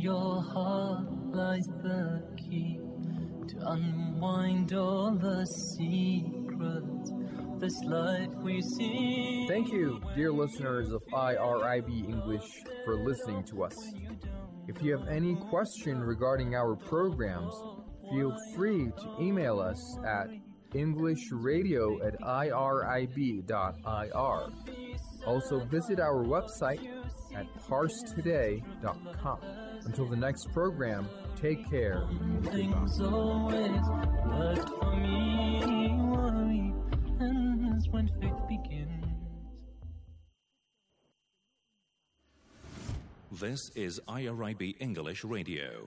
your heart lies the key to unwind all the secrets of this life we see. Thank you, dear listeners of IRIB English, for listening to us. If you have any question regarding our programs, feel free to email us at englishradio@irib.ir. Also visit our website at parstoday.com. Until the next program, take care. Things always work for me. Worry ends when faith begins. This is IRIB English Radio.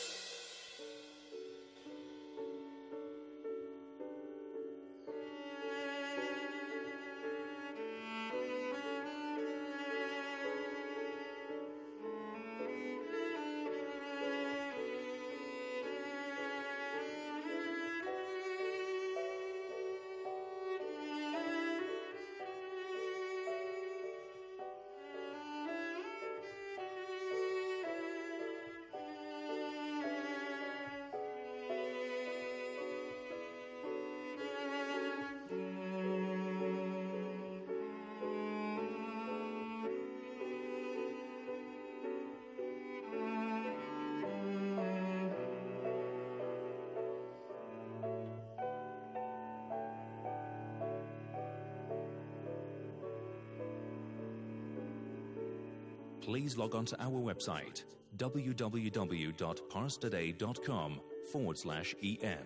Please log on to our website, www.parstoday.com/en.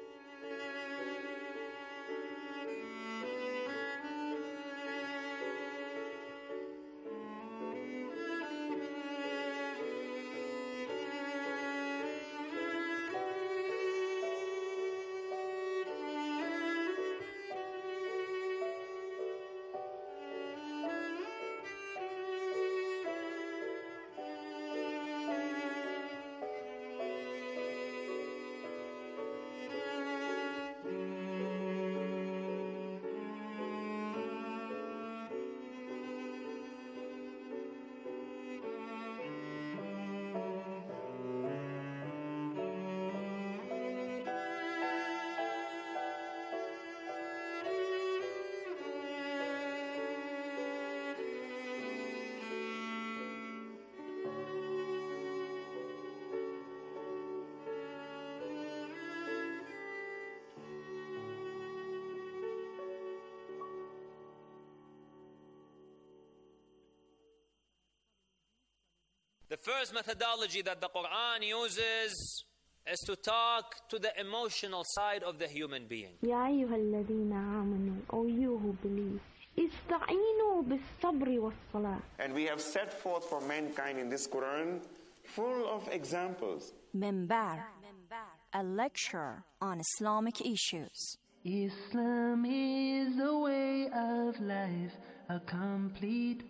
The first methodology that the Quran uses is to talk to the emotional side of the human being. يا أيها الذين آمنوا, O you who believe, استعينوا بالصبر والصلاة. And we have set forth for mankind in this Quran full of examples. Minbar, a lecture on Islamic issues. Islam is a way of life, a complete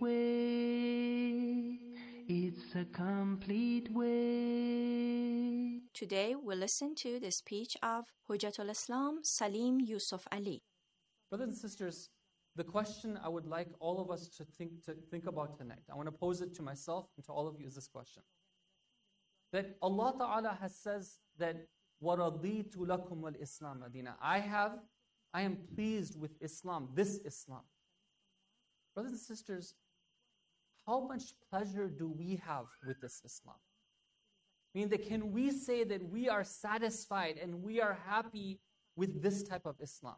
way. It's a complete way. Today we listen to the speech of Hujjatul Islam Salim Yusuf Ali. Brothers and sisters, the question I would like all of us to think about tonight, I want to pose it to myself and to all of you, is this question. That Allah Ta'ala has says that وَرَضِيتُ لَكُمُ الْإِسْلَامَ دِينًا. I am pleased with Islam, this Islam. Brothers and sisters, how much pleasure do we have with this Islam? I mean, can we say that we are satisfied and we are happy with this type of Islam?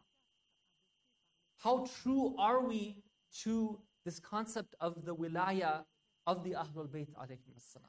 How true are we to this concept of the wilaya of the Ahlul Bayt alayhim as-salam?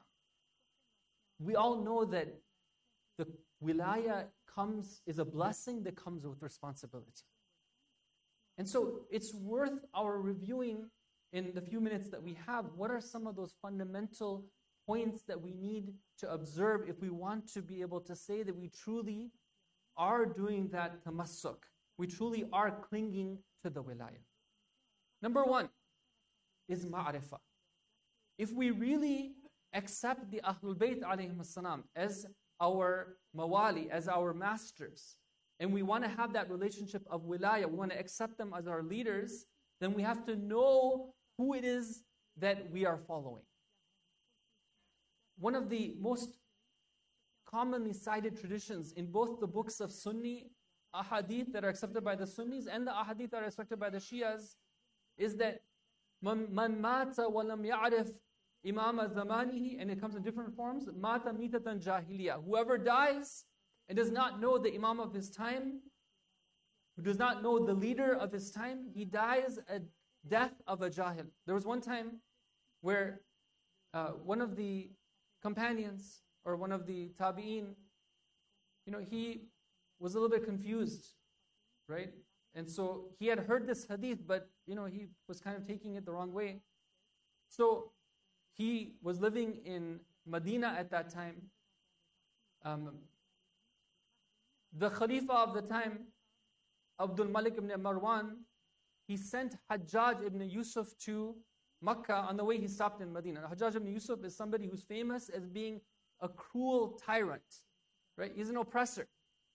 We all know that the wilaya is a blessing that comes with responsibility. And so it's worth our reviewing in the few minutes that we have. What are some of those fundamental points that we need to observe if we want to be able to say that we truly are doing that tamassuk? We truly are clinging to the wilaya. Number one is ma'rifah. If we really accept the Ahlul Bayt alayhim as-salam as our mawali, as our masters, and we want to have that relationship of wilaya, we want to accept them as our leaders, then we have to know who it is that we are following. one of the most commonly cited traditions in both the books of Sunni ahadith that are accepted by the Sunnis and the ahadith that are accepted by the Shias is that man mata wa lam ya'rif imama zamanihi, and it comes in different forms, mata mitatan jahiliya. Whoever dies and does not know the imam of his time, who does not know the leader of his time, he dies a death of a jahil. There was one time where one of the companions or one of the tabi'een, he was a little bit confused, right? And so he had heard this hadith, but he was kind of taking it the wrong way. So he was living in Medina at that time. The Khalifa of the time, Abdul Malik ibn Marwan, he sent Hajjaj ibn Yusuf to Makkah. On the way he stopped in Medina. Hajjaj ibn Yusuf is somebody who's famous as being a cruel tyrant, right? He's an oppressor.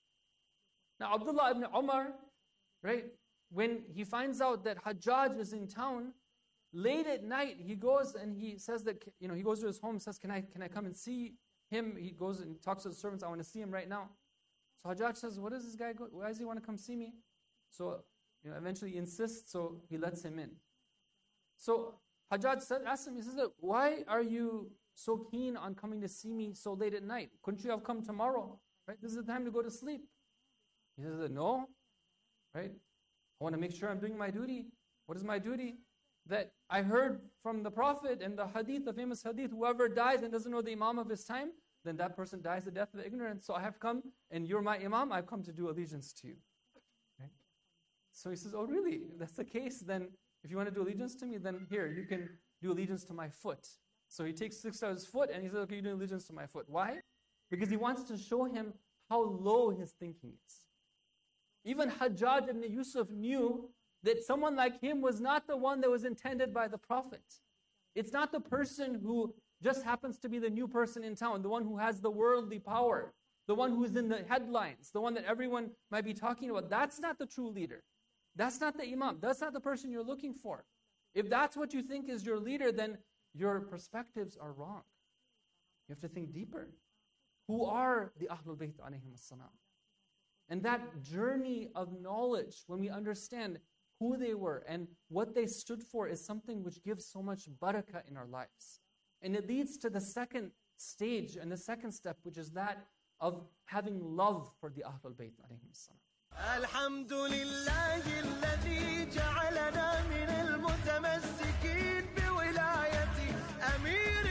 Now Abdullah ibn Umar, right, when he finds out that Hajjaj is in town, late at night he goes and he says that, he goes to his home and says, can I come and see him? He goes and talks to the servants, I want to see him right now. So Hajjaj says, what does this guy go? Why does he want to come see me? So, eventually he insists, so he lets him in. So Hajjaj asks him, he says, why are you so keen on coming to see me so late at night? Couldn't you have come tomorrow? Right? This is the time to go to sleep. He says, no, right? I want to make sure I'm doing my duty. What is my duty? That I heard from the Prophet and the hadith, the famous hadith, whoever dies and doesn't know the imam of his time, then that person dies the death of ignorance. So I have come, and you're my imam, I've come to do allegiance to you. Right? So he says, oh really? If that's the case, then if you want to do allegiance to me, then here, you can do allegiance to my foot. So he takes 6 out of his foot, and he says, okay, you do allegiance to my foot. Why? Because he wants to show him how low his thinking is. Even Hajjaj ibn Yusuf knew that someone like him was not the one that was intended by the Prophet. It's not the person who just happens to be the new person in town, the one who has the worldly power, the one who's in the headlines, the one that everyone might be talking about. That's not the true leader. That's not the imam. That's not the person you're looking for. If that's what you think is your leader, then your perspectives are wrong. You have to think deeper. Who are the Ahlul Bayt alayhim as-salam? And that journey of knowledge, when we understand who they were and what they stood for, is something which gives so much barakah in our lives. And it leads to the second stage and the second step, which is that of having love for the Ahlul Bayt alayhim as-salam. Alhamdulillahi alladhi ja'alana min al-mutamassikin bi wilayati Amir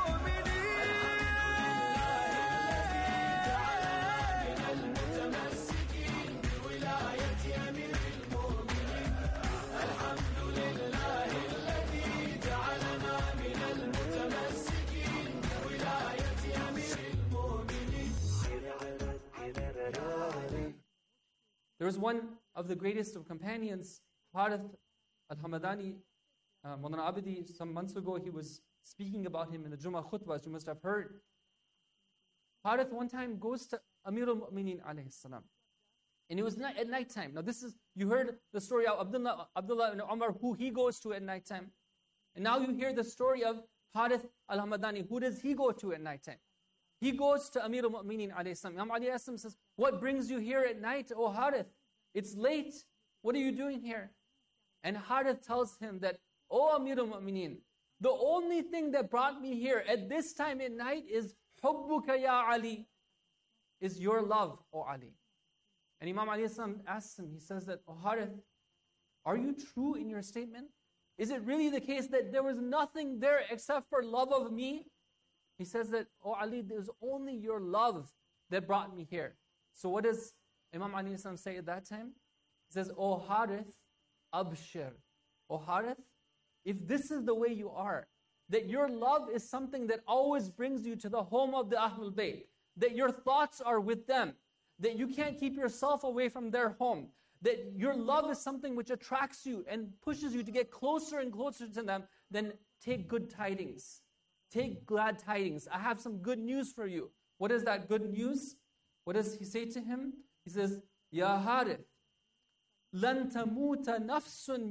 There was one of the greatest of companions, Harith al-Hamadani, Maulana Abidi, some months ago, he was speaking about him in the Jummah khutbah, as you must have heard. Harith one time goes to Amir al-Mu'mineen alayhi salam. And it was at night time. Now this is, you heard the story of Abdullah ibn Umar, who he goes to at night time. And now you hear the story of Harith al-Hamadani. Who does he go to at night time? He goes to Amir al-Mu'mineen alayhi salam. Imam Ali alayhi salam says, what brings you here at night, O Harith? It's late. What are you doing here? And Harith tells him that, O Amir al-Mu'mineen, the only thing that brought me here at this time at night is hubbuka ya Ali, is your love, O Ali. And Imam Ali asks him, he says that, O Harith, are you true in your statement? Is it really the case that there was nothing there except for love of me? He says that, O Ali, there's only your love that brought me here. So what does Imam Ali say at that time? He says, O Harith, abshir. O Harith, if this is the way you are, that your love is something that always brings you to the home of the Ahlul Bayt, that your thoughts are with them, that you can't keep yourself away from their home, that your love is something which attracts you and pushes you to get closer and closer to them, then take good tidings. Take glad tidings. I have some good news for you. What is that good news? What does he say to him? He says, Ya Harith, lan tamuta nafsun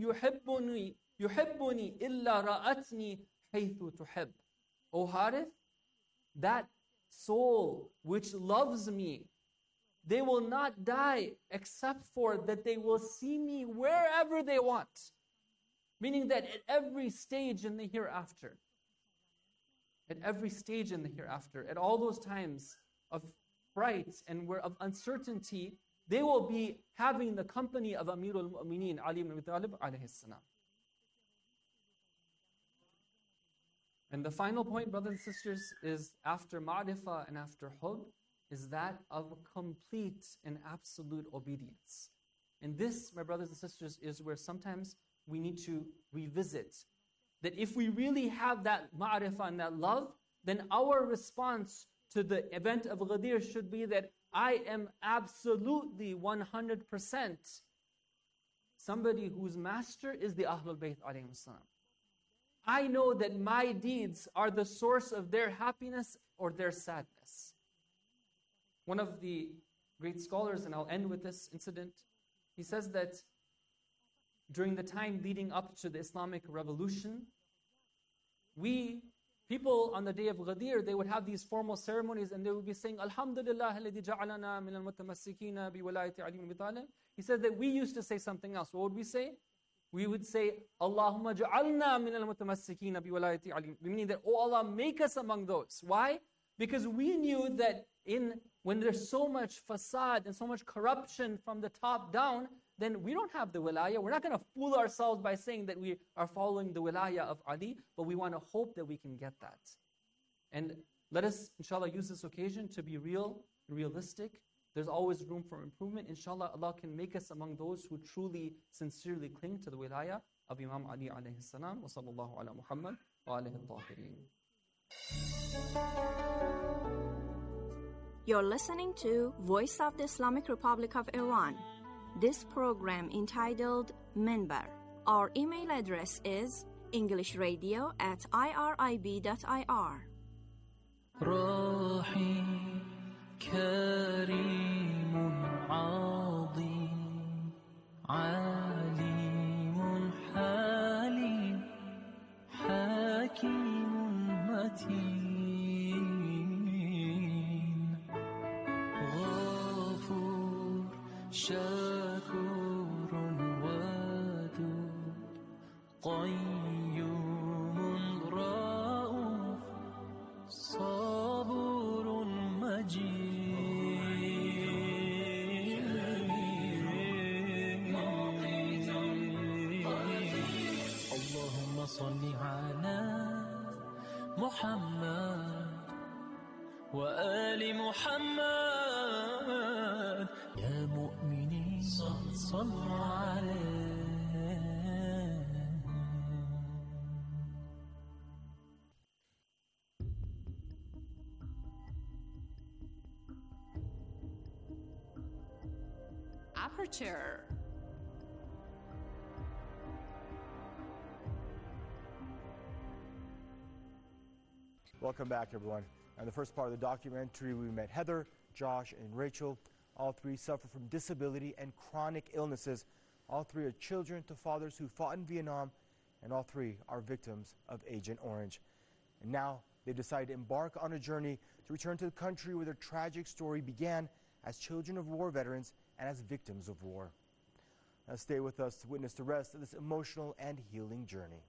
yuhibbuni illa ra'atni haythu tuhib. O Harith, that soul which loves me, they will not die except for that they will see me wherever they want. Meaning that at every stage in the hereafter, at every stage in the hereafter, at all those times of fright and of uncertainty, they will be having the company of Amirul Mu'mineen, Ali ibn Abi Talib alayhi salam. And the final point, brothers and sisters, is after ma'rifah and after hub, is that of complete and absolute obedience. And this, my brothers and sisters, is where sometimes we need to revisit. That if we really have that ma'rifah and that love, then our response to the event of Ghadir should be that I am absolutely 100% somebody whose master is the Ahlul Bayt alayhim salam. I know that my deeds are the source of their happiness or their sadness. One of the great scholars, and I'll end with this incident, he says that during the time leading up to the Islamic Revolution, people on the day of Ghadir, they would have these formal ceremonies and they would be saying, Alhamdulillah, alladhi ja'alana min al-mutamassikina bi walayati Ali ibn Abi Talib. He said that we used to say something else. What would we say? We would say, Allahumma ja'alna min al-mutamassikina bi walayati Ali, meaning that, oh Allah, make us among those. Why? Because we knew that when there's so much fasad and so much corruption from the top down, then we don't have the wilayah. We're not going to fool ourselves by saying that we are following the wilayah of Ali, but we want to hope that we can get that. And let us, inshallah, use this occasion to be realistic. There's always room for improvement. Inshallah, Allah can make us among those who truly, sincerely cling to the wilayah of Imam Ali alayhi salam. Wa sallallahu ala Muhammad wa alihi al-tahirin. You're listening to Voice of the Islamic Republic of Iran. This program entitled Minbar. Our email address is englishradio@irib.ir. روحي كريم عظيم عليم حليم حكيم متين غفور شكور ودود قيوم رؤوف صبور مجيد اللهم صل على محمد وآل محمد يا مؤمنين صلوا عليه. Aperture. Welcome back, everyone. In the first part of the documentary, we met Heather, Josh, and Rachel. All three suffer from disability and chronic illnesses. All three are children to fathers who fought in Vietnam, and all three are victims of Agent Orange. And now they decided to embark on a journey to return to the country where their tragic story began as children of war veterans and as victims of war. Now stay with us to witness the rest of this emotional and healing journey.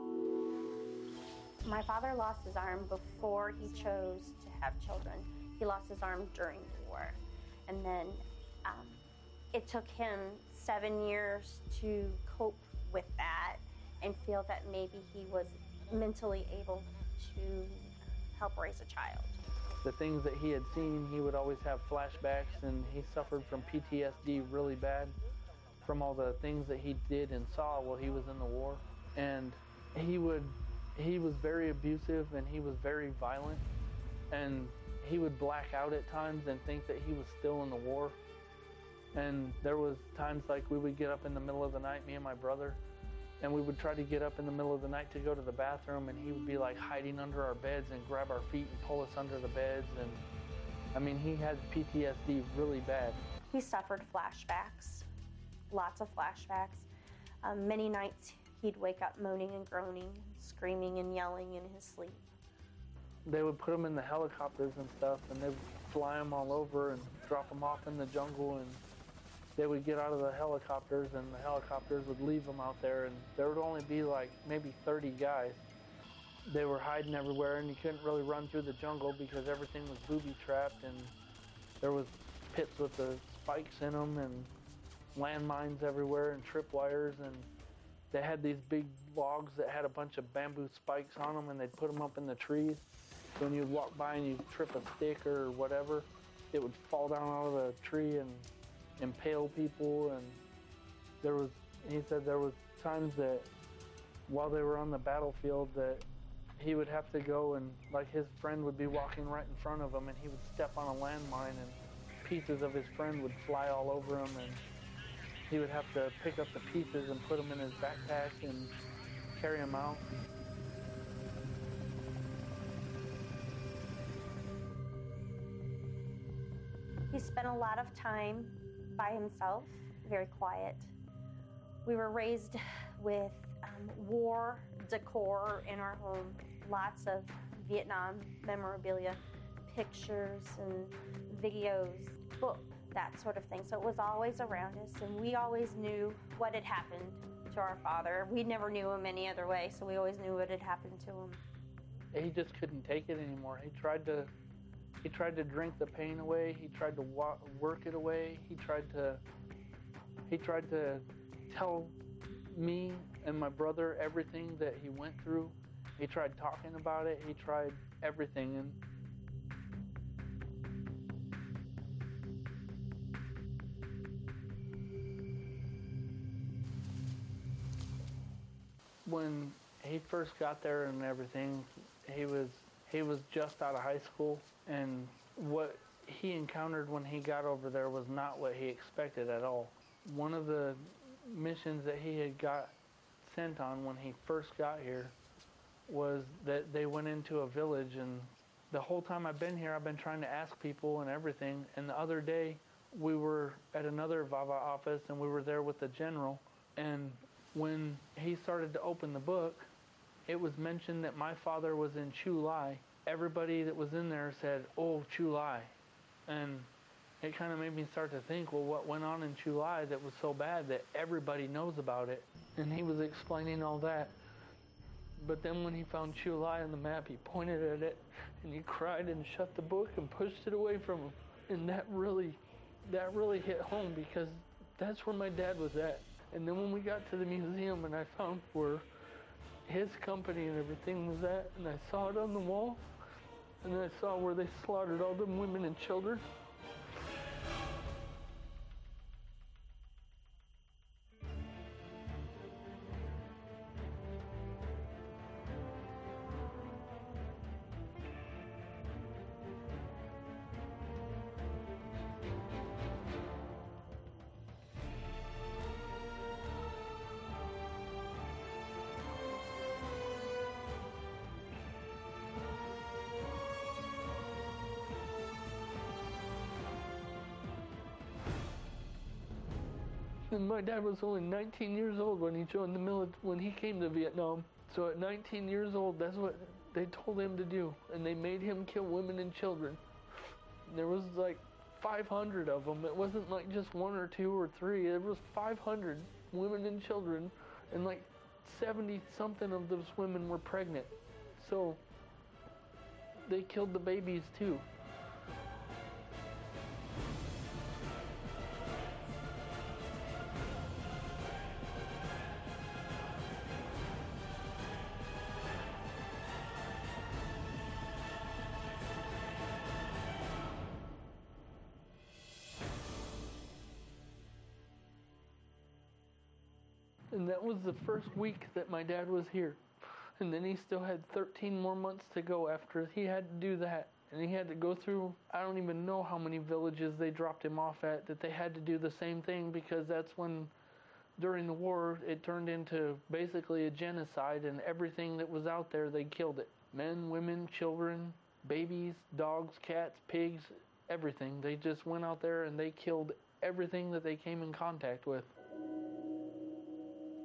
My father lost his arm before he chose to have children. He lost his arm during the war. And then it took him 7 years to cope with that and feel that maybe he was mentally able to help raise a child. The things that he had seen, he would always have flashbacks, and he suffered from PTSD really bad from all the things that he did and saw while he was in the war. And he was very abusive, and he was very violent, and he would black out at times and think that he was still in the war. And there was times like we would get up in the middle of the night, me and my brother, and we would try to get up in the middle of the night to go to the bathroom, and he would be like hiding under our beds and grab our feet and pull us under the beds. And I mean, he had PTSD really bad. He suffered flashbacks, lots of flashbacks. Many nights he'd wake up moaning and groaning, screaming and yelling in his sleep. they would put them in the helicopters and stuff, and they would fly them all over and drop them off in the jungle, and they would get out of the helicopters, and the helicopters would leave them out there, and there would only be like maybe 30 guys. They were hiding everywhere, and you couldn't really run through the jungle because everything was booby-trapped, and there was pits with the spikes in them, and landmines everywhere, and tripwires, and they had these big logs that had a bunch of bamboo spikes on them, and they'd put them up in the trees. So when you'd walk by and you'd trip a stick or whatever, it would fall down out of the tree and impale people. And he said there was times that while they were on the battlefield that he would have to go and, like, his friend would be walking right in front of him, and he would step on a landmine and pieces of his friend would fly all over him, and he would have to pick up the pieces and put them in his backpack and carry them out. He spent a lot of time by himself, very quiet. We were raised with war decor in our home, lots of Vietnam memorabilia, pictures and videos, books, that sort of thing. So it was always around us, and we always knew what had happened to our father. We never knew him any other way, so we always knew what had happened to him. He just couldn't take it anymore. He tried to drink the pain away. He tried to work it away. He tried to tell me and my brother everything that he went through. He tried talking about it. He tried everything. And when he first got there and everything, he was just out of high school, and what he encountered when he got over there was not what he expected at all. One of the missions that he had got sent on when he first got here was that they went into a village, and the whole time I've been here, I've been trying to ask people and everything, and the other day we were at another VAVA office, and we were there with the general, and when he started to open the book, it was mentioned that my father was in Chu Lai. Everybody that was in there said, "Oh, Chu Lai." And it kind of made me start to think, well, what went on in Chu Lai that was so bad that everybody knows about it? And he was explaining all that. But then when he found Chu Lai on the map, he pointed at it, and he cried and shut the book and pushed it away from him. And that really hit home, because that's where my dad was at. And then when we got to the museum and I found where his company and everything was at, and I saw it on the wall, and then I saw where they slaughtered all them women and children. And my dad was only 19 years old when he joined the military, when he came to Vietnam. So at 19 years old, that's what they told him to do. And they made him kill women and children. There was like 500 of them. It wasn't like just 1 or 2 or 3. There was 500 women and children. And like 70 something of those women were pregnant. So they killed the babies too. And that was the first week that my dad was here. And then he still had 13 more months to go after he had to do that. And he had to go through, I don't even know how many villages they dropped him off at, that they had to do the same thing, because that's when, during the war, it turned into basically a genocide, and everything that was out there, they killed it. Men, women, children, babies, dogs, cats, pigs, everything. They just went out there and they killed everything that they came in contact with.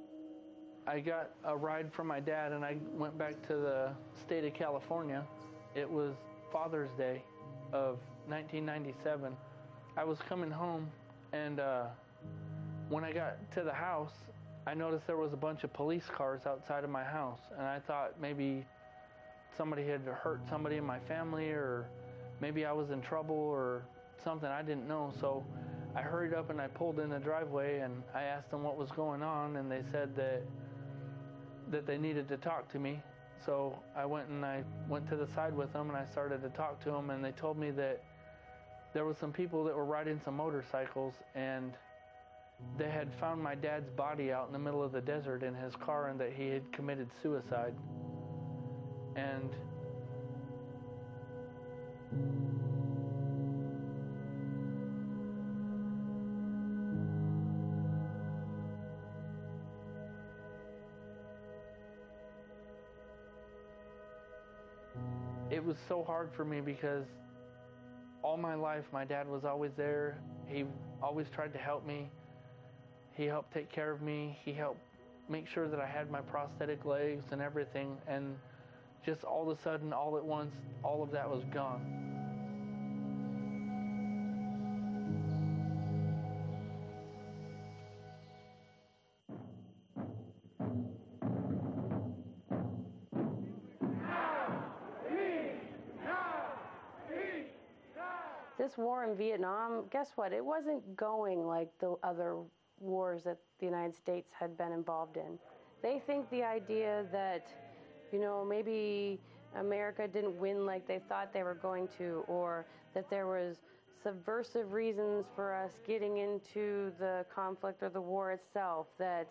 I got a ride from my dad, and I went back to the state of California, It was Father's Day of 1997. I was coming home, and when I got to the house, I noticed there was a bunch of police cars outside of my house, and I thought maybe somebody had hurt somebody in my family, or maybe I was in trouble or something. I didn't know, so I hurried up and I pulled in the driveway, and I asked them what was going on, and they said that they needed to talk to me. So I went to the side with them, and I started to talk to them, and they told me that there was some people that were riding some motorcycles, and they had found my dad's body out in the middle of the desert in his car, and that he had committed suicide. And it was so hard for me because all my life my dad was always there. He always tried to help me. He helped take care of me. He helped make sure that I had my prosthetic legs and everything. And just all of a sudden, all at once, all of that was gone. This war in Vietnam, guess what? It wasn't going like the other wars that the United States had been involved in. They think the idea that, you know, maybe America didn't win like they thought they were going to, or that there was subversive reasons for us getting into the conflict or the war itself, that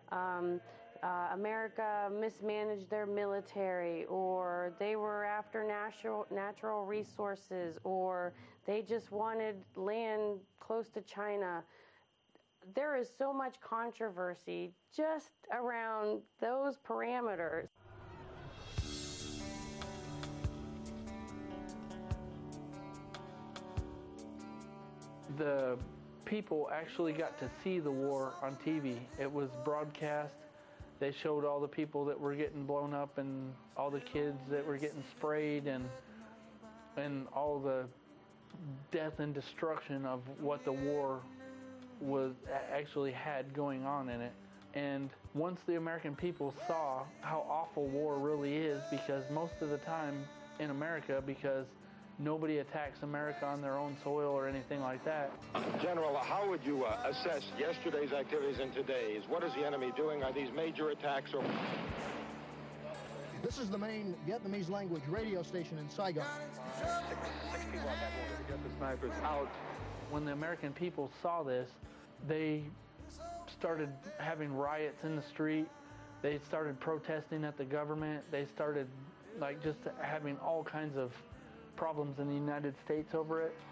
America mismanaged their military, or they were after natural resources, or they just wanted land close to China. There is so much controversy just around those parameters. The people actually got to see the war on TV. It was broadcast. They showed all the people that were getting blown up and all the kids that were getting sprayed and all the death and destruction of what the war was actually had going on in it. And once the American people saw how awful war really is, because most of the time in America, because nobody attacks America on their own soil or anything like that. General, how would you assess yesterday's activities and today's? What is the enemy doing? Are these major attacks or... This is the main Vietnamese language radio station in Saigon. 6 people have had to get the snipers out. When the American people saw this, they started having riots in the street. They started protesting at the government. They started just having all kinds of problems in the United States over it.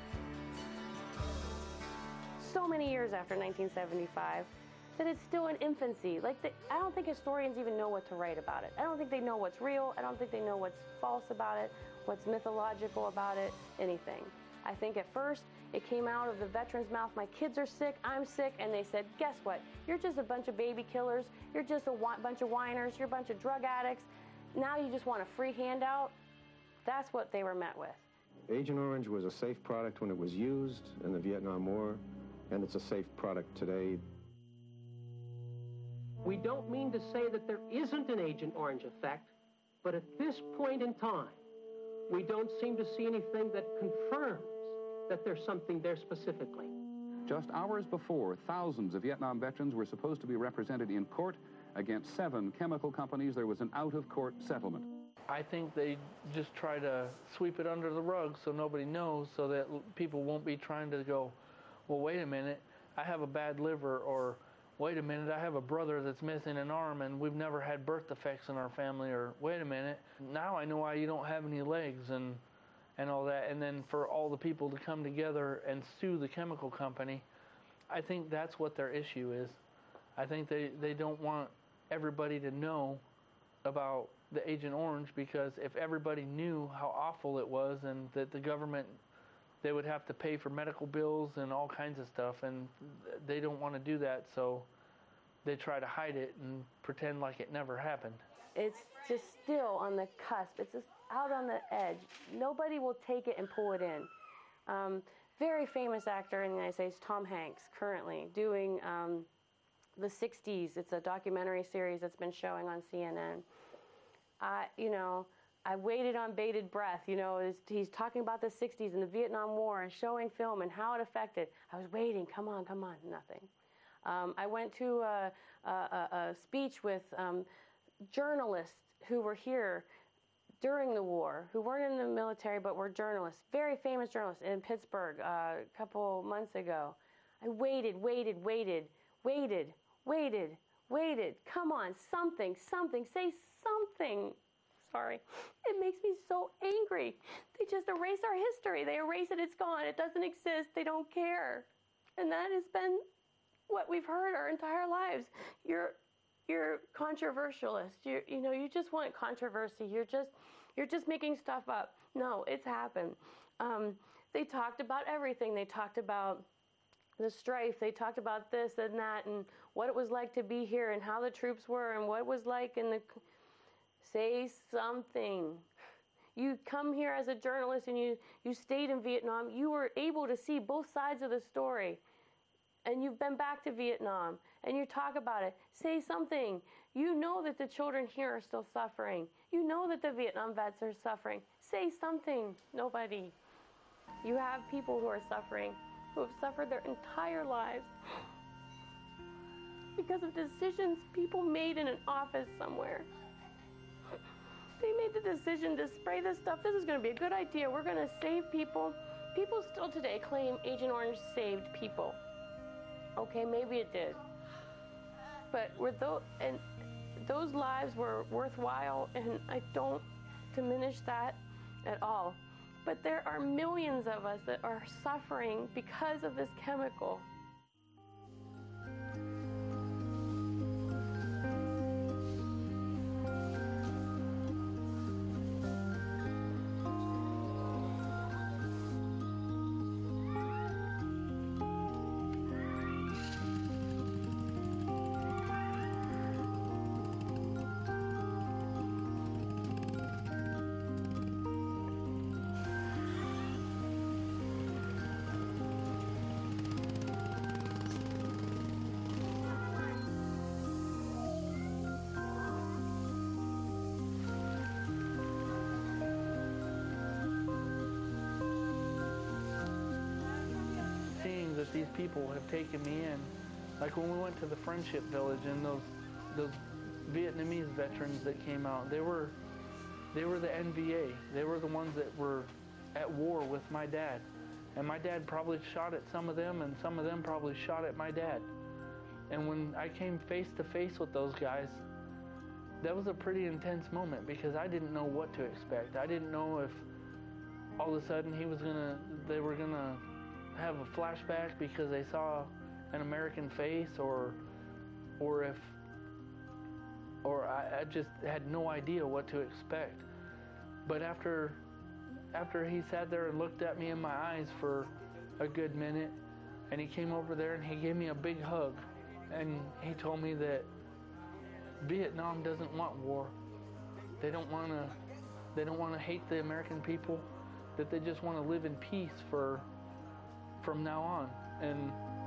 So many years after 1975 that it's still in infancy. I don't think historians even know what to write about it. I don't think they know what's real. I don't think they know what's false about it, what's mythological about it, anything. I think at first it came out of the veterans' mouth, my kids are sick, I'm sick, and they said, guess what? You're just a bunch of baby killers. You're just a bunch of whiners. You're a bunch of drug addicts. Now you just want a free handout. That's what they were met with. Agent Orange was a safe product when it was used in the Vietnam War, and it's a safe product today. We don't mean to say that there isn't an Agent Orange effect, but at this point in time, we don't seem to see anything that confirms that there's something there specifically. Just hours before, thousands of Vietnam veterans were supposed to be represented in court against 7 chemical companies. There was an out-of-court settlement. I think they just try to sweep it under the rug so nobody knows, so that people won't be trying to go, well, wait a minute, I have a bad liver, or wait a minute, I have a brother that's missing an arm and we've never had birth defects in our family, or wait a minute, now I know why you don't have any legs and all that. And then for all the people to come together and sue the chemical company, I think that's what their issue is. I think they don't want everybody to know about the Agent Orange, because if everybody knew how awful it was and that the government, they would have to pay for medical bills and all kinds of stuff, and they don't want to do that, so they try to hide it and pretend like it never happened. It's just still on the cusp. It's just out on the edge. Nobody will take it and pull it in. Very famous actor in the United States, Tom Hanks, currently doing the 60s. It's a documentary series that's been showing on CNN. I waited on bated breath. He's talking about the 60s and the Vietnam War and showing film and how it affected. I was waiting. Come on, nothing. I went to a speech with journalists who were here during the war, who weren't in the military but were journalists, very famous journalists in Pittsburgh a couple months ago. I waited. Come on, something, say something. Sorry. It makes me so angry. They just erase our history. They erase it, it's gone. It doesn't exist. They don't care. And that has been what we've heard our entire lives. You're controversialist. You just want controversy. You're just making stuff up. No, it's happened. They talked about everything. They talked about the strife. They talked about this and that and what it was like to be here and how the troops were and what it was like in the... Say something. You come here as a journalist and you stayed in Vietnam. You were able to see both sides of the story. And you've been back to Vietnam and you talk about it. Say something. You know that the children here are still suffering. You know that the Vietnam vets are suffering. Say something. Nobody. You have people who are suffering, who have suffered their entire lives because of decisions people made in an office somewhere. They made the decision to spray this stuff. This is going to be a good idea. We're going to save people. People still today claim Agent Orange saved people. Okay, maybe it did. But those lives were worthwhile, and I don't diminish that at all. But there are millions of us that are suffering because of this chemical. These people have taken me in. Like when we went to the Friendship Village and those Vietnamese veterans that came out, they were the NVA. They were the ones that were at war with my dad. And my dad probably shot at some of them, and some of them probably shot at my dad. And when I came face to face with those guys, that was a pretty intense moment because I didn't know what to expect. I didn't know if all of a sudden they were gonna have a flashback because they saw an American face, or I just had no idea what to expect. But after he sat there and looked at me in my eyes for a good minute, and he came over there and he gave me a big hug, and he told me that Vietnam doesn't want war. They don't want to hate the American people, that they just want to live in peace from now on. And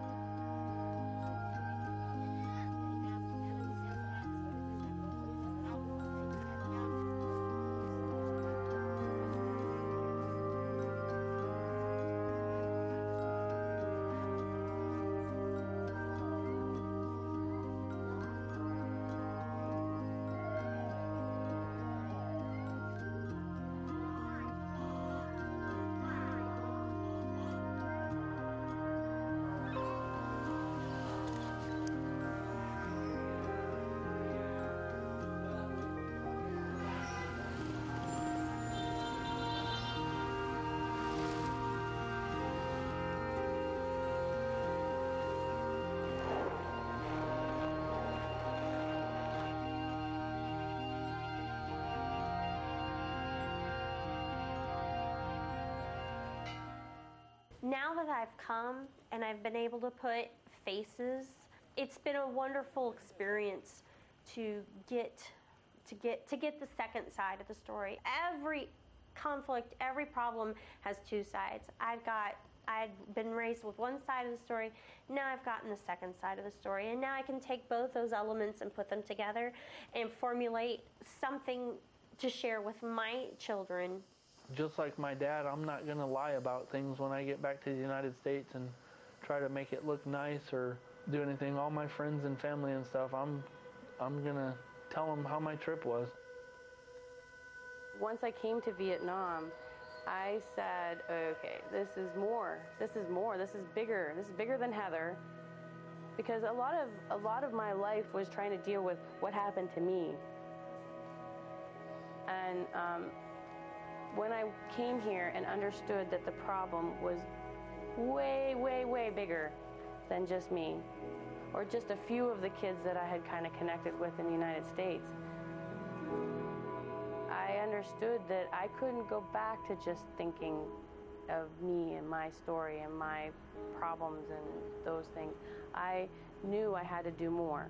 now that I've come and I've been able to put faces, it's been a wonderful experience to get to get the second side of the story. Every conflict, every problem has two sides. I'd been raised with one side of the story, now I've gotten the second side of the story, and now I can take both those elements and put them together and formulate something to share with my children. Just like my dad, I'm not going to lie about things when I get back to the United States and try to make it look nice or do anything. All my friends and family and stuff, I'm going to tell them how my trip was. Once I came to Vietnam, I said, okay, this is more. This is bigger. This is bigger than Heather. Because a lot of my life was trying to deal with what happened to me. And when I came here and understood that the problem was way, way, way bigger than just me, or just a few of the kids that I had kind of connected with in the United States, I understood that I couldn't go back to just thinking of me and my story and my problems and those things. I knew I had to do more.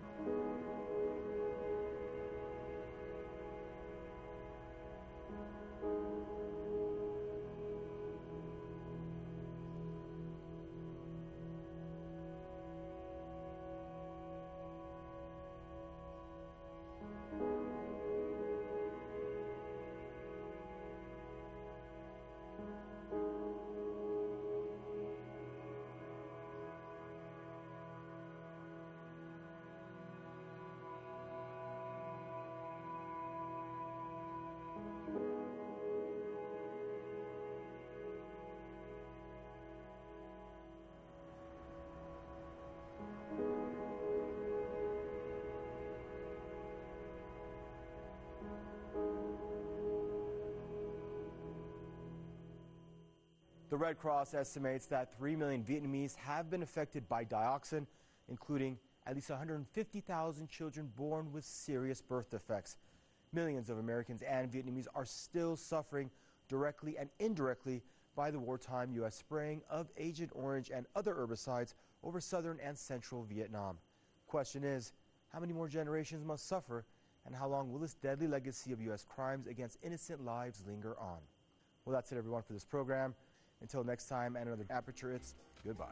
The Red Cross estimates that 3 million Vietnamese have been affected by dioxin, including at least 150,000 children born with serious birth defects. Millions of Americans and Vietnamese are still suffering directly and indirectly by the wartime U.S. spraying of Agent Orange and other herbicides over southern and central Vietnam. Question is, how many more generations must suffer, and how long will this deadly legacy of U.S. crimes against innocent lives linger on? Well, that's it, everyone, for this program. Until next time and another Aperture, it's goodbye.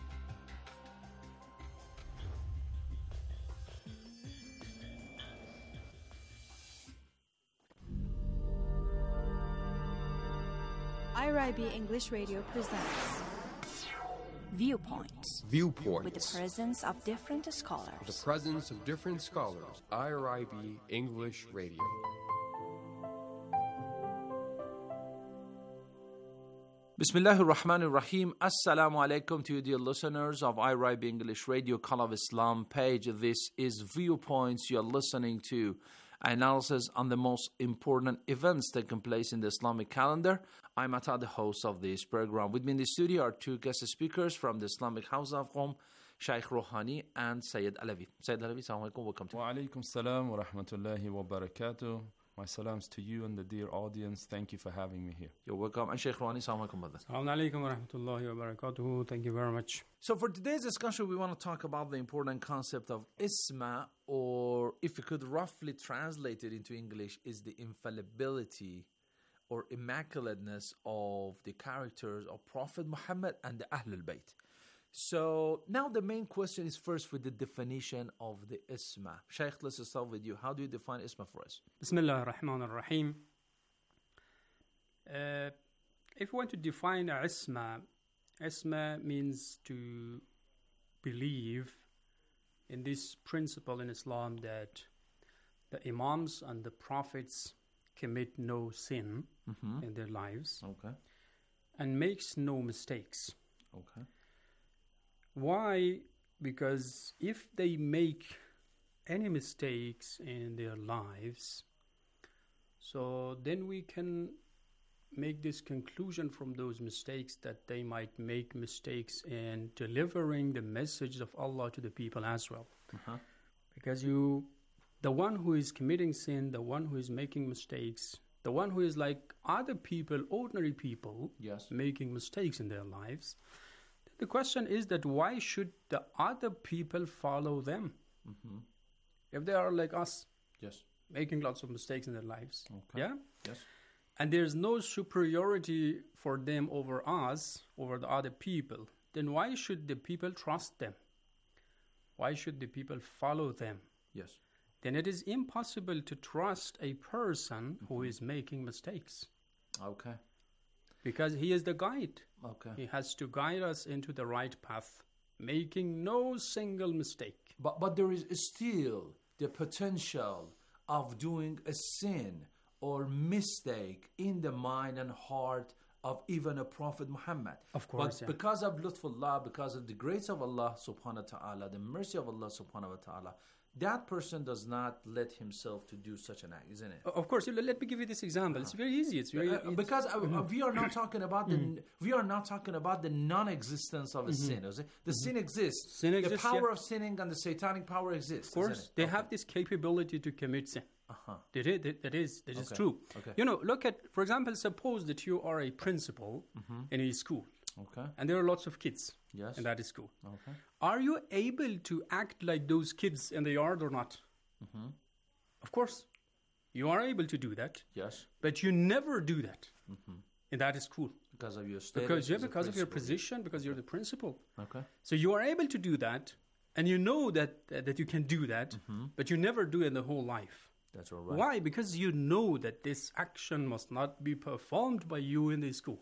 IRIB English Radio presents Viewpoints. Viewpoints. With the presence of different scholars. With the presence of different scholars. IRIB English Radio. Bismillah ar-Rahman ar-Rahim. Assalamu alaikum to you, dear listeners of IRIB English Radio, Call of Islam page. This is Viewpoints. You're listening to analysis on the most important events taking place in the Islamic calendar. I'm Atta, the host of this program. With me in the studio are two guest speakers from the Islamic House of Qom, Shaykh Rouhani and Sayyid Alavi. Sayyid Alavi, assalamu alaikum. Welcome to Wa alaikum salam wa rahmatullahi wa barakatuh. My salams to you and the dear audience. Thank you for having me here. You're welcome. And Shaykh Rouhani, assalamu alaikum, brother. Assalamu alaikum wa rahmatullahi wa barakatuh. Thank you very much. So for today's discussion, we want to talk about the important concept of Isma, or if you could roughly translate it into English, is the infallibility or immaculateness of the characters of Prophet Muhammad and the Ahlul Bayt. So now the main question is first with the definition of the Isma. Shaykh, let's start with you. How do you define Isma for us? Bismillah ar-Rahman ar-Rahim. If we want to define Isma, Isma means to believe in this principle in Islam that the Imams and the Prophets commit no sin in their lives and makes no mistakes. Why? Because if they make any mistakes in their lives, so then we can make this conclusion from those mistakes that they might make mistakes in delivering the message of Allah to the people as well. Because the one who is committing sin, the one who is making mistakes, the one who is like other people, ordinary people, making mistakes in their lives, the question is that why should the other people follow them? If they are like us, making lots of mistakes in their lives. Okay. Yeah? Yes. And there's no superiority for them over us, over the other people. Then why should the people trust them? Why should the people follow them? Yes. Then it is impossible to trust a person who is making mistakes. Okay. Because he is the guide. Okay. He has to guide us into the right path, making no single mistake. But there is still the potential of doing a sin or mistake in the mind and heart of even a Prophet Muhammad. Of course, but because of Lutfullah, because of the grace of Allah subhanahu wa ta'ala, the mercy of Allah subhanahu wa ta'ala, that person does not let himself to do such an act, isn't it? Of course. Let me give you this example. It's very easy. It's very because we are not talking about the non-existence of a sin. Is it? The sin exists. Sin exists, the power yeah. of sinning and the satanic power exists. Of course, isn't it? they have this capability to commit sin. That is Okay. true. Okay. You know, look at, for example, suppose that you are a principal in a school. Okay. And there are lots of kids Yes. in that school. Okay. Are you able to act like those kids in the yard or not? Of course, you are able to do that. Yes. But you never do that in that school. Because of your status. Because as a of your principal. position, because you're the principal. Okay. So you are able to do that, and you know that you can do that, but you never do it in the whole life. That's all right. Why? Because you know that this action must not be performed by you in the school.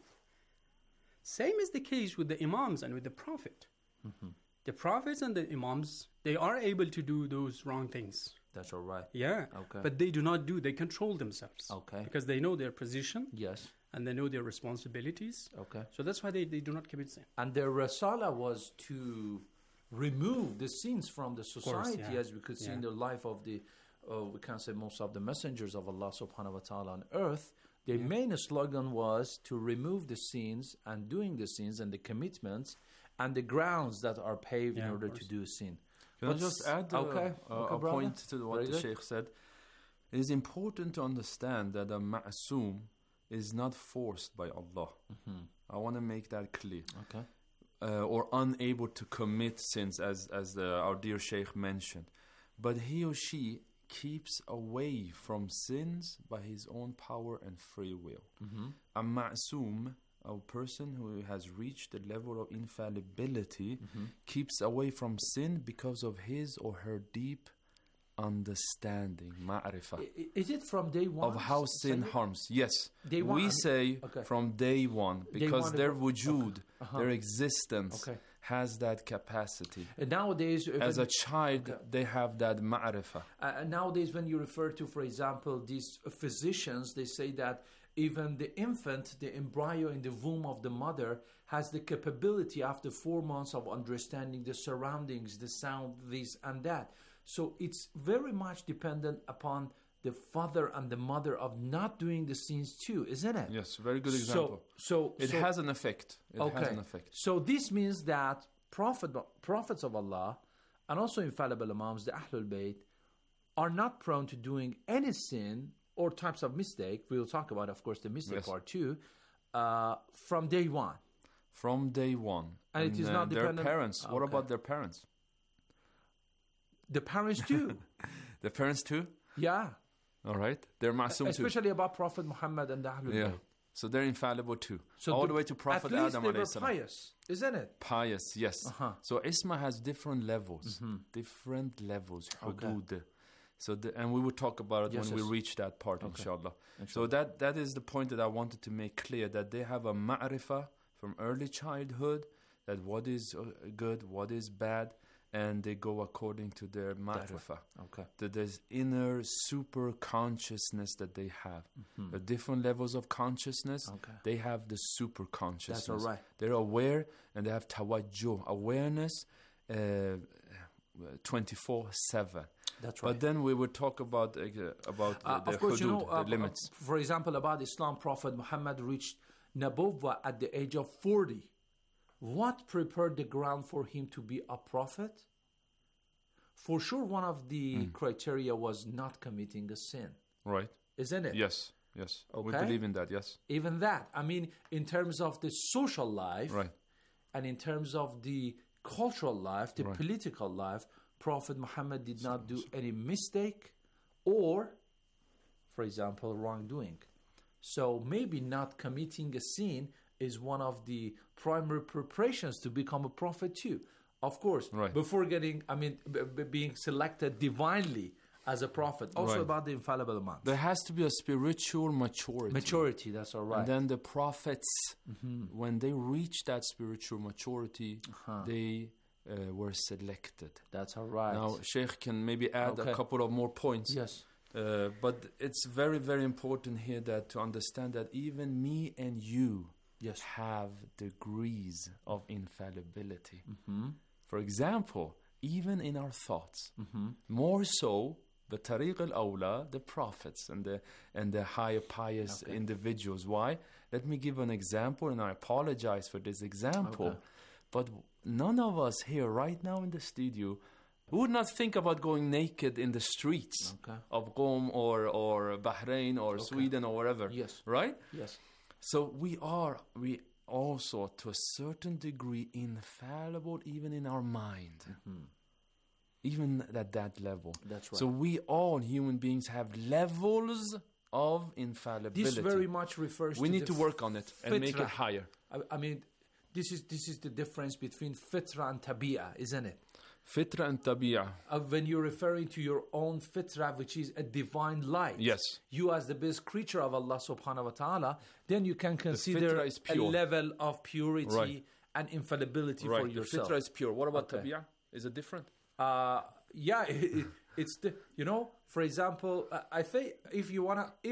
Same is the case with the imams and with the prophet. The prophets and the imams, they are able to do those wrong things. That's all right. Yeah. Okay. But they do not do, they control themselves. Okay. Because they know their position. Yes. And they know their responsibilities. Okay. So that's why they do not commit sin. And their risala was to remove the sins from the society, course, yeah. as we could see in the life of the, we can say most of the messengers of Allah subhanahu wa ta'ala on earth. Their main slogan was to remove the sins and doing the sins and the commitments and the grounds that are paved in order to do a sin. Can I just add a brother? point to what Very the good. Sheikh said? It is important to understand that a ma'soom is not forced by Allah. I want to make that clear. Okay. Or unable to commit sins, as our dear Sheikh mentioned. But he or she keeps away from sins by his own power and free will. A ma'soom, a person who has reached the level of infallibility, keeps away from sin because of his or her deep understanding, ma'rifah. Is it from day one? Of how sin harms. Yes. Day one, we say okay. from day one, because one, their wujud, Okay. their existence Okay. has that capacity. And nowadays, as a child, they have that ma'rifah. Nowadays, when you refer to, for example, these physicians, they say that even the infant, the embryo in the womb of the mother, has the capability after 4 months of understanding the surroundings, the sound, this and that. So it's very much dependent upon the father and the mother of not doing the sins too, isn't it? Yes, very good example. So it has an effect. It has an effect. So this means that prophets of Allah and also infallible imams, the Ahlul Bayt, are not prone to doing any sin or types of mistake. We'll talk about, of course, the mistake part too, from day one. From day one. And it is not their dependent... parents. What about their parents? The parents too. The parents too? Yeah. All right. They're ma'soom too. Especially about Prophet Muhammad and the Ahlul Bayt. So they're infallible too. So all the way to Prophet Adam. At least Adam. they were pious, isn't it? Pious, yes. So Isma has different levels. Different levels. Hudud. So and we will talk about it when we reach that part, inshallah. So that is the point that I wanted to make clear, that they have a ma'rifah from early childhood, that what is good, what is bad, and they go according to their ma'rifah. That there's inner super consciousness that they have. The different levels of consciousness, they have the super consciousness. That's all right. They're aware and they have tawajjuh, awareness 24/7. That's right. But then we would talk about the of course, hudud, the limits. For example, about Islam, Prophet Muhammad reached Nabuwwah at the age of 40. What prepared the ground for him to be a prophet? For sure, one of the criteria was not committing a sin. Right. Isn't it? Yes. We believe in that, yes. Even that. I mean, in terms of the social life, and in terms of the cultural life, the political life, Prophet Muhammad did not do any mistake or for example, wrongdoing. So maybe not committing a sin is one of the primary preparations to become a prophet too. Of course, before getting, being selected divinely as a prophet. Also about the infallible month. There has to be a spiritual maturity. Maturity, that's all right. And then the prophets, when they reach that spiritual maturity, they were selected. That's all right. Now, Sheikh can maybe add a couple of more points. Yes. But it's very, very important here that to understand that even me and you have degrees of infallibility. For example, even in our thoughts, more so the tariq al-awla, the prophets and the higher pious individuals. Why? Let me give an example, and I apologize for this example. But none of us here right now in the studio would not think about going naked in the streets of Qom or Bahrain or Sweden or wherever. Yes. Right? Yes. So we also, to a certain degree, infallible even in our mind. Even at that level. That's right. So we all, human beings, have levels of infallibility. This very much refers we to need to work on it and make it higher. I mean, this is the difference between fitra and tabi'ah, isn't it? Fitra and tabi'ah. When you're referring to your own fitra, which is a divine light. Yes. You as the best creature of Allah subhanahu wa ta'ala, then you can consider a level of purity and infallibility for yourself. The fitra is pure. What about tabi'ah? Is it different? It's the, for example, I think if you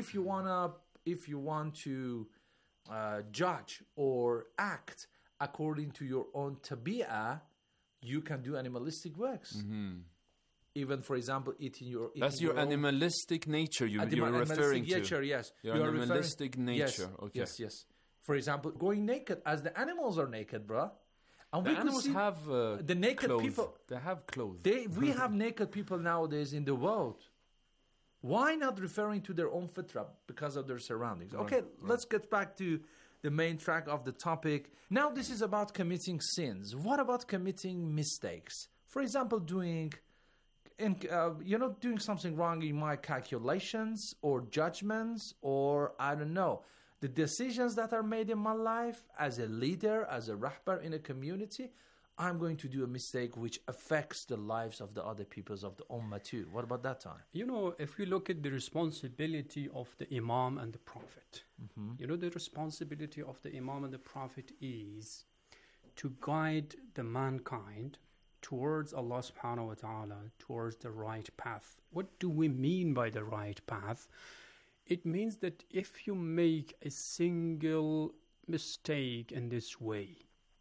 want to judge or act according to your own tabi'ah, you can do animalistic works. Even, for example, eating your animalistic nature you're referring to. Nature, yes. Your animalistic nature. Yes, yes. For example, going naked as the animals are naked, bruh. And the animals have the naked clothes. people. They have clothes. We have naked people nowadays in the world. Why not referring to their own fitra? Because of their surroundings. Okay, let's get back to the main track of the topic. Now this is about committing sins. What about committing mistakes? For example, doing something wrong in my calculations or judgments, or I don't know, the decisions that are made in my life as a leader, as a rahbar in a community. I'm going to do a mistake which affects the lives of the other peoples of the ummah too. What about that time? If you look at the responsibility of the imam and the prophet, the responsibility of the imam and the prophet is to guide the mankind towards Allah subhanahu wa ta'ala, towards the right path. What do we mean by the right path? It means that if you make a single mistake in this way,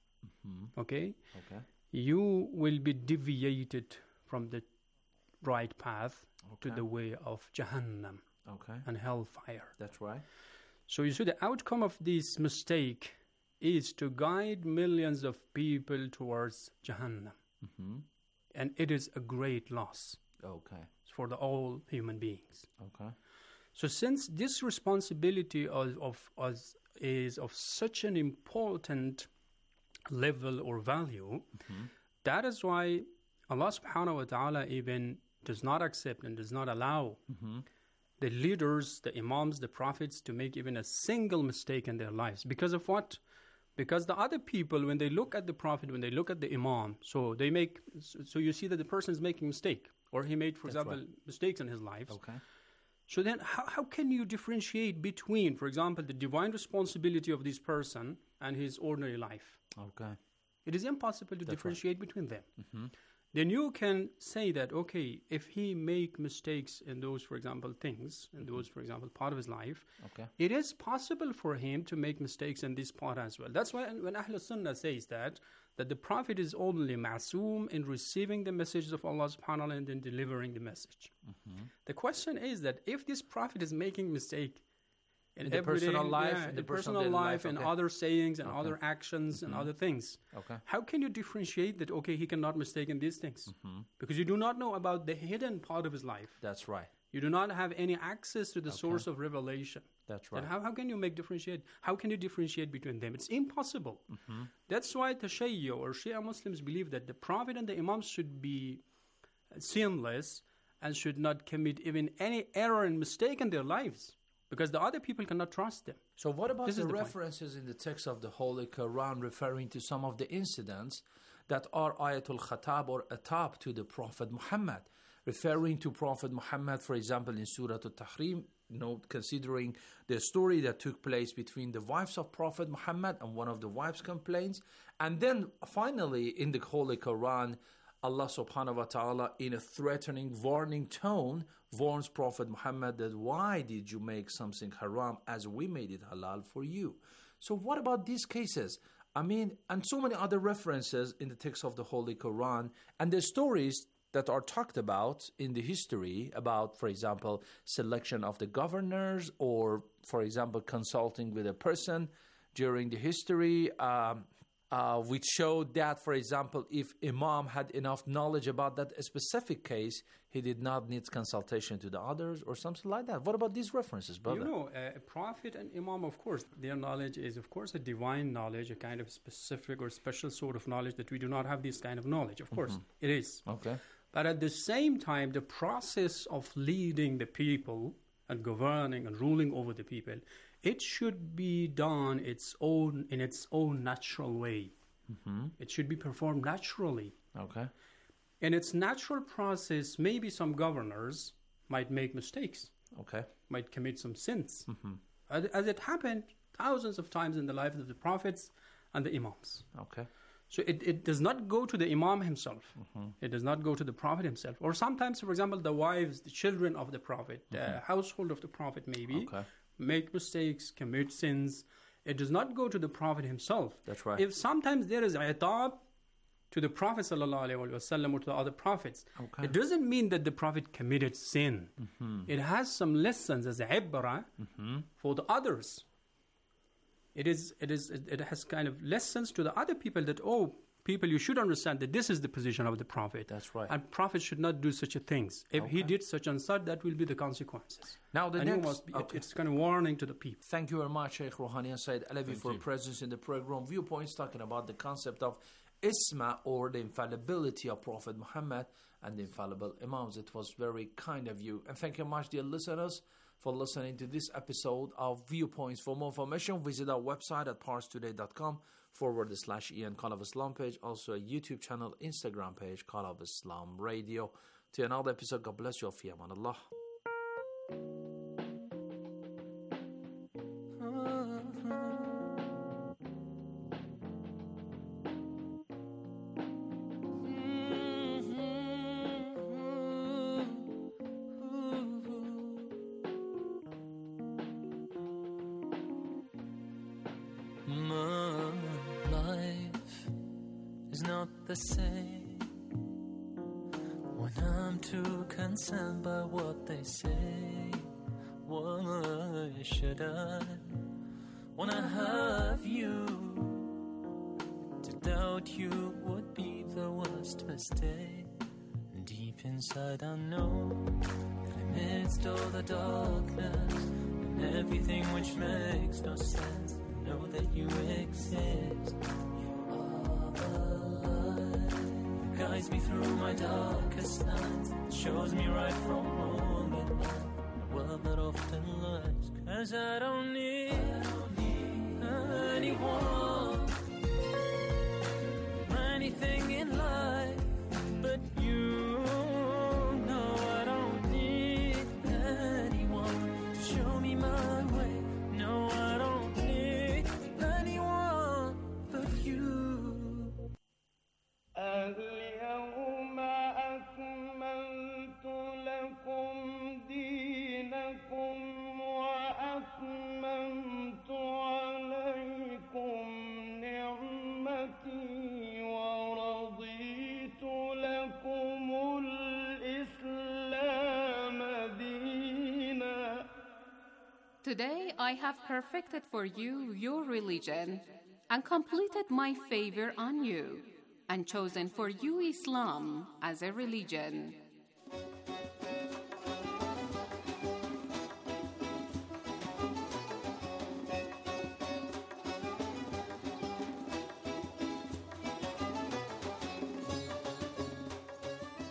you will be deviated from the right path to the way of Jahannam and hellfire. That's right. So you see, the outcome of this mistake is to guide millions of people towards Jahannam. And it is a great loss for all human beings. So since this responsibility is of such an important level or value, that is why Allah subhanahu wa ta'ala even does not accept and does not allow the leaders, the imams, the prophets to make even a single mistake in their lives. Because of what? Because the other people, when they look at the prophet, when they look at the imam, so you see that the person is making a mistake, or he made, for example, mistakes in his life. So then how can you differentiate between, for example, the divine responsibility of this person and his ordinary life? It is impossible to differentiate between them. Then you can say that, if he make mistakes in those, for example, things, in those, for example, part of his life, it is possible for him to make mistakes in this part as well. That's why when Ahlul Sunnah says that the Prophet is only ma'soom in receiving the messages of Allah subhanahu wa ta'ala and then delivering the message. The question is that if this Prophet is making mistake in the personal life, and other sayings and other actions and other things, how can you differentiate that, he cannot mistake in these things? Because you do not know about the hidden part of his life. That's right. You do not have any access to the source of revelation. That's right. Then how can you differentiate? How can you differentiate between them? It's impossible. That's why Tashayyu or Shia Muslims believe that the Prophet and the Imams should be sinless, and should not commit even any error and mistake in their lives, because the other people cannot trust them. So what about the point. references in the text of the Holy Quran referring to some of the incidents that are ayatul khatab or atab to the Prophet Muhammad, referring to Prophet Muhammad, for example, in Surah Al-Tahrim, considering the story that took place between the wives of Prophet Muhammad, and one of the wives complains, and then finally in the Holy Quran, Allah subhanahu wa ta'ala, in a threatening, warning tone, warns Prophet Muhammad that why did you make something haram as we made it halal for you? So what about these cases? I mean, and so many other references in the text of the Holy Quran, and the stories that are talked about in the history about, for example, selection of the governors, or, for example, consulting with a person during the history, which showed that, for example, if Imam had enough knowledge about that specific case, he did not need consultation to the others or something like that. What about these references, brother? You know, a prophet and Imam, of course, their knowledge is, of course, a divine knowledge, a kind of specific or special sort of knowledge that we do not have this kind of knowledge. Of course, it is. Okay. But at the same time, the process of leading the people and governing and ruling over the people, it should be done in its own natural way. It should be performed naturally. Okay. In its natural process, maybe some governors might make mistakes. Okay. Might commit some sins. As it happened thousands of times in the life of the prophets and the imams. Okay. So it does not go to the imam himself. It does not go to the prophet himself. Or sometimes, for example, the wives, the children of the prophet, the household of the prophet maybe, make mistakes, commit sins. It does not go to the prophet himself. That's right. If sometimes there is itab to the Prophet ﷺ or to the other prophets, it doesn't mean that the prophet committed sin. It has some lessons as a ibrah for the others. It has kind of lessons to the other people that, people, you should understand that this is the position of the prophet. That's right. And prophet should not do such a things. If he did such and such, that will be the consequences. Now it's kind of warning to the people. Thank you very much, Sheikh Rouhani and Sayyid Alavi, for presence in the program. Viewpoints talking about the concept of Isma, or the infallibility of Prophet Muhammad and the infallible Imams. It was very kind of you. And thank you much, dear listeners, for listening to this episode of Viewpoints. For more information, visit our website at parstoday.com/Ian Call of Islam page, also a YouTube channel, Instagram page, Call of Islam Radio. To another episode, God bless you. Fi aman Allah. The same when I'm too concerned by what they say. Why should I wanna have you? To doubt you would be the worst mistake. Deep inside I know that amidst all the darkness and everything which makes no sense, I know that you exist. Guides me through my darkest nights, shows me right from wrong at night, a world that often lies. 'Cause I don't need anyone, anything in life but you. No, I don't need anyone to show me my way. No, I don't need anyone but you. اليوم أكملت لكم دينكم وأتممت عليكم نعمتي ورضيت لكم الإسلام دينا. Today I have perfected for you your religion and completed my favor on you, and chosen for you Islam as a religion.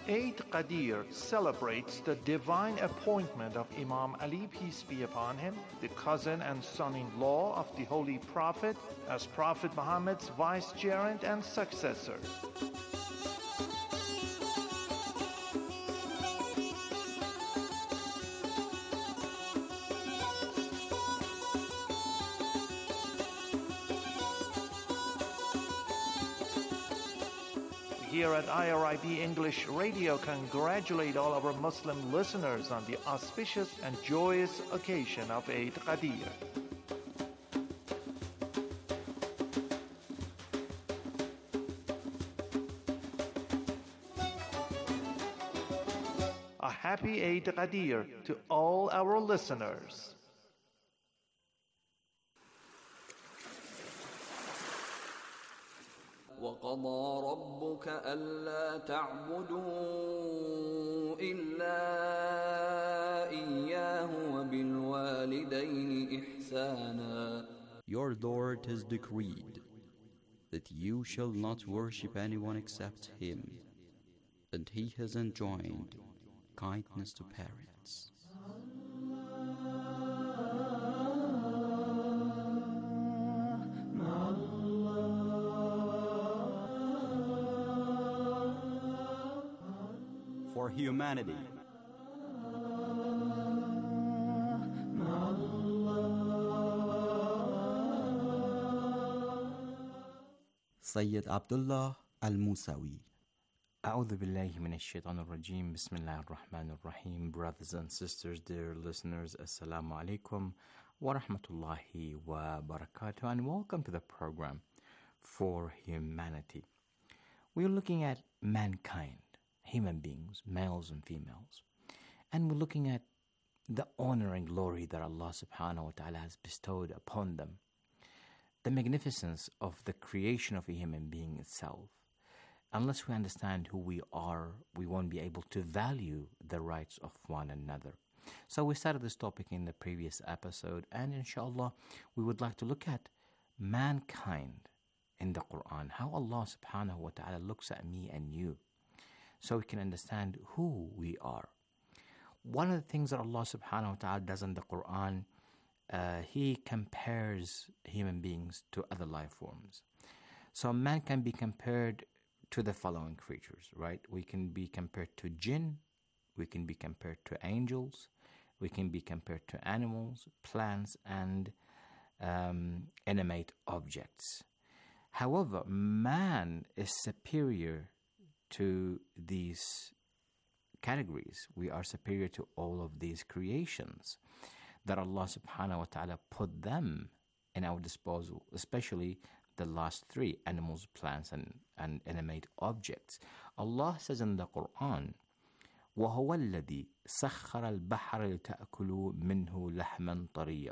Eid Qadir celebrates the divine appointment of Imam Ali, peace be upon him, the cousin and son-in-law of the Holy Prophet, as Prophet Muhammad's vicegerent and successor. Here at IRIB English Radio, congratulate all our Muslim listeners on the auspicious and joyous occasion of Eid Qadir. A happy Eid Qadir to all our listeners. وقضى ربك ألا تعبدوا إلا إياه وبالوالدين إحسانا. Your Lord has decreed that you shall not worship anyone except Him, and He has enjoined kindness to parents. For humanity. Sayyid Abdullah Al-Musawi. أعوذ بالله من الشيطان الرجيم بسم الله الرحمن الرحيم. Brothers and sisters, dear listeners, Assalamu alaikum wa rahmatullahi wa barakatuh, and welcome to the program For Humanity. We are looking at mankind, human beings, males and females, and we're looking at the honor and glory that Allah subhanahu wa ta'ala has bestowed upon them, the magnificence of the creation of a human being itself. Unless we understand who we are, we won't be able to value the rights of one another. So we started this topic in the previous episode, and inshallah we would like to look at mankind in the Quran, how Allah subhanahu wa ta'ala looks at me and you, so we can understand who we are. One of the things that Allah subhanahu wa ta'ala does in the Quran, He compares human beings to other life forms. So man can be compared to the following creatures, right? We can be compared to jinn, we can be compared to angels, we can be compared to animals, plants, and inanimate objects. However, man is superior to these categories. We are superior to all of these creations that Allah subhanahu wa ta'ala put them in our disposal, especially the last three, animals, plants, and inanimate objects. Allah says in the Quran, وَهُوَ الَّذِي سَخَّرَ الْبَحْرَ لِتَأْكُلُوا مِنْهُ لَحْمًا طَرِيًّا.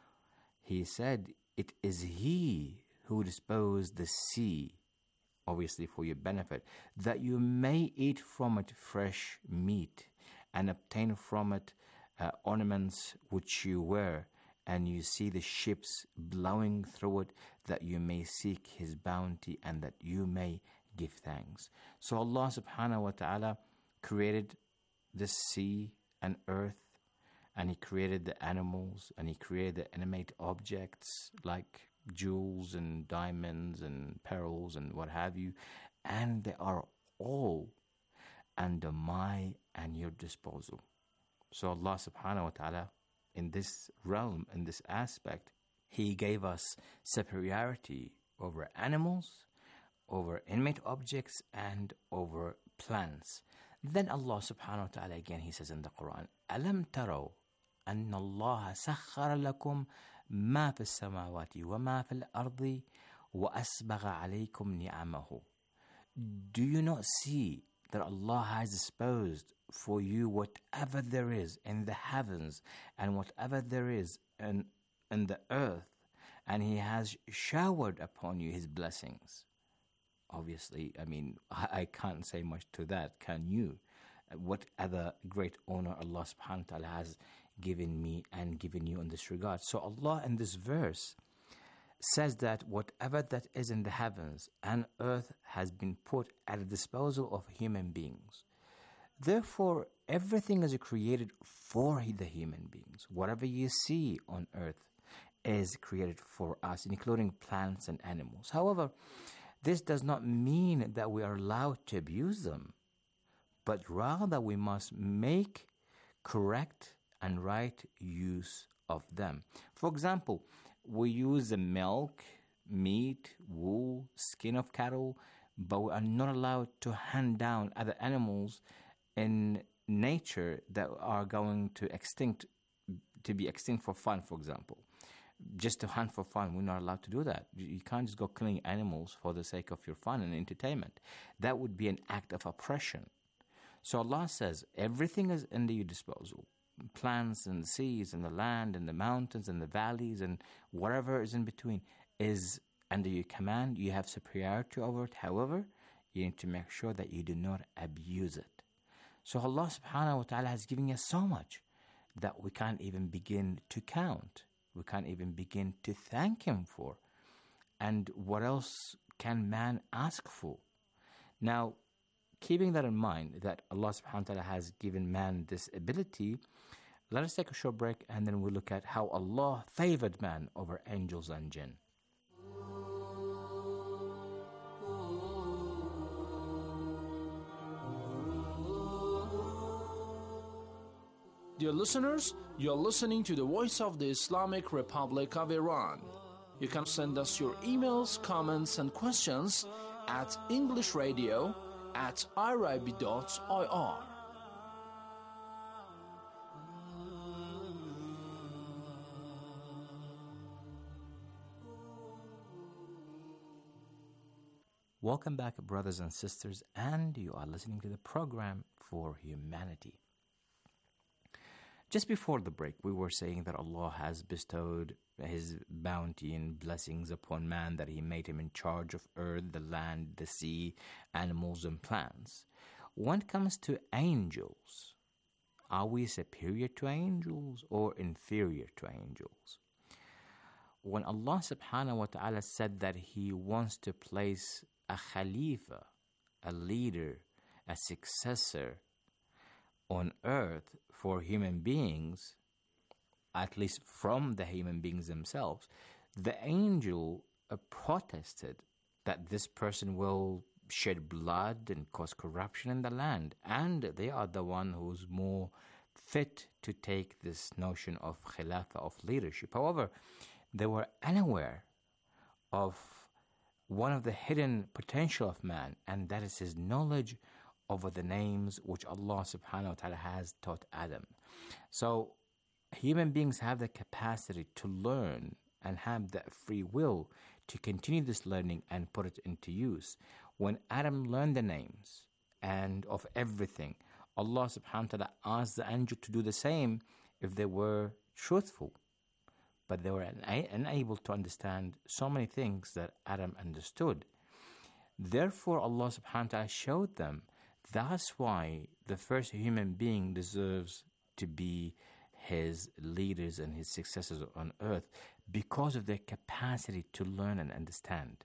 He said, it is He who disposed the sea, obviously for your benefit, that you may eat from it fresh meat and obtain from it ornaments which you wear, and you see the ships blowing through it, that you may seek His bounty and that you may give thanks. So Allah subhanahu wa ta'ala created the sea and earth, and He created the animals, and He created the inanimate objects like jewels and diamonds and pearls and what have you, and they are all under my and your disposal. So Allah subhanahu wa ta'ala, in this realm, in this aspect, He gave us superiority over animals, over inanimate objects, and over plants. Then Allah subhanahu wa ta'ala again, He says in the Quran, أَلَمْ تَرَوْا أَنَّ اللَّهَ سَخَّرَ لَكُمْ مَا فِي السَّمَاوَاتِ وَمَا فِي الْأَرْضِ وَأَسْبَغَ عَلَيْكُمْ نِعَمَهُ. Do you not see that Allah has disposed for you whatever there is in the heavens and whatever there is in the earth, and He has showered upon you His blessings? Obviously, I mean, I can't say much to that, can you? What other great honor Allah subhanahu wa ta'ala has given me and given you in this regard. So Allah in this verse says that whatever that is in the heavens and earth has been put at the disposal of human beings. Therefore, everything is created for the human beings. Whatever you see on earth is created for us, including plants and animals. However, this does not mean that we are allowed to abuse them, but rather we must make correct and right use of them. For example, we use the milk, meat, wool, skin of cattle, but we are not allowed to hand down other animals in nature that are going to be extinct for fun, for example. Just to hunt for fun, we're not allowed to do that. You can't just go killing animals for the sake of your fun and entertainment. That would be an act of oppression. So Allah says, everything is under your disposal. Plants and the seas and the land and the mountains and the valleys and whatever is in between is under your command. You have superiority over it. However, you need to make sure that you do not abuse it. So Allah subhanahu wa ta'ala has given us so much that we can't even begin to count. We can't even begin to thank Him for. And what else can man ask for? Now, keeping that in mind, that Allah subhanahu wa ta'ala has given man this ability, let us take a short break and then we'll look at how Allah favored man over angels and jinn. Dear listeners, you're listening to the Voice of the Islamic Republic of Iran. You can send us your emails, comments, and questions at englishradio@irib.ir. Welcome back, brothers and sisters, and you are listening to the program For Humanity. Just before the break, we were saying that Allah has bestowed His bounty and blessings upon man, that He made him in charge of earth, the land, the sea, animals, and plants. When it comes to angels, are we superior to angels or inferior to angels? When Allah subhanahu wa ta'ala said that He wants to place a Khalifa, a leader, a successor on earth for human beings, at least from the human beings themselves, the angel protested that this person will shed blood and cause corruption in the land, and they are the one who's more fit to take this notion of khilafah, of leadership. However, they were unaware of one of the hidden potential of man, and that is his knowledge over the names which Allah subhanahu wa ta'ala has taught Adam. So human beings have the capacity to learn and have that free will to continue this learning and put it into use. When Adam learned the names and of everything, Allah subhanahu wa ta'ala asked the angel to do the same if they were truthful. But they were unable to understand so many things that Adam understood. Therefore, Allah subhanahu wa ta'ala showed them. That's why the first human being deserves to be his leaders and his successors on earth, because of their capacity to learn and understand.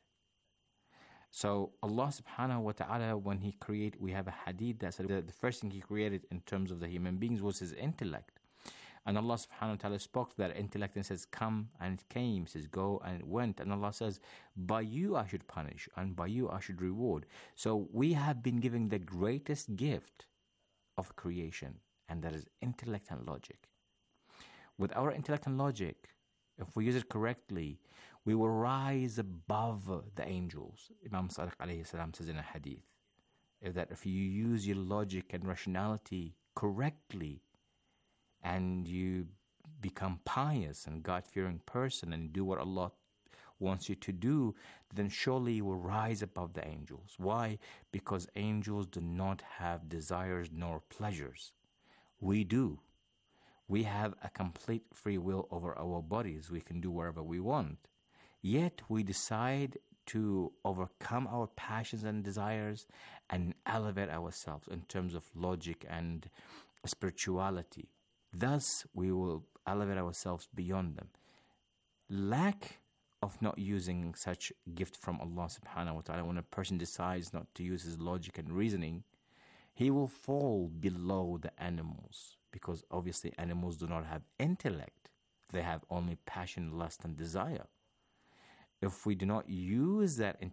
So Allah subhanahu wa ta'ala, when He created, we have a hadith that said that the first thing He created in terms of the human beings was His intellect. And Allah subhanahu wa ta'ala spoke to that intellect and says, come, and it came, says, go, and it went. And Allah says, by you I should punish, and by you I should reward. So we have been given the greatest gift of creation, and that is intellect and logic. With our intellect and logic, if we use it correctly, we will rise above the angels. Imam Sadiq alayhi salam says in a hadith, that if you use your logic and rationality correctly, and you become pious and God-fearing person and do what Allah wants you to do, then surely you will rise above the angels. Why? Because angels do not have desires nor pleasures. We do. We have a complete free will over our bodies. We can do whatever we want. Yet we decide to overcome our passions and desires and elevate ourselves in terms of logic and spirituality. Thus, we will elevate ourselves beyond them. Lack of not using such gift from Allah subhanahu wa ta'ala, when a person decides not to use his logic and reasoning, he will fall below the animals, because obviously animals do not have intellect. They have only passion, lust, and desire. If we do not use that